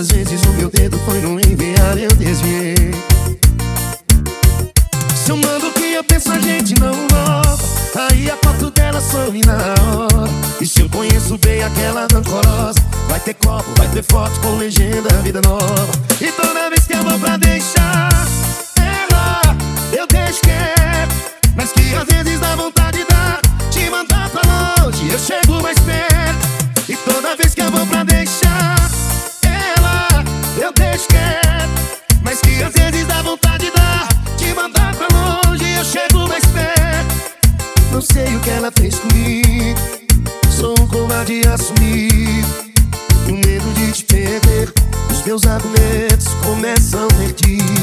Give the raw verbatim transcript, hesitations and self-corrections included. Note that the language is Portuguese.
Quantas vezes o meu dedo foi no enviar e eu desviei. Se eu mando o que eu penso, a gente não volta. Aí a foto dela some na hora. E se eu conheço bem aquela rancorosa, vai ter copo, vai ter foto com legenda vida nova. E toda vez que eu vou pra deixar ela, eu deixo quieto. Mas que às vezes dá vontade dá de mandar pra longe, eu chego mais perto. E toda vez que eu vou pra deixar ela, eu deixo quieto. Mas que às vezes dá vontade dá de mandar pra longe, eu chego mais perto. Não sei o que ela fez comigo, sou um covarde assumido. O medo de te perder, os meus argumentos começam perdidos.